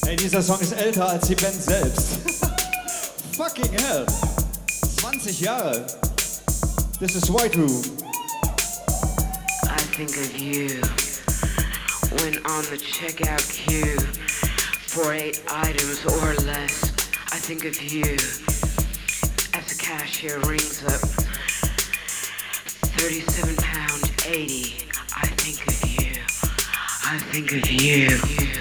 Ey, dieser Song ist älter als die Band selbst. Fucking hell. 20 Jahre. This is White Room. I think of you when on the checkout queue for 8 items or less. I think of you as the cashier rings up £37.80. I think of you. I think of you.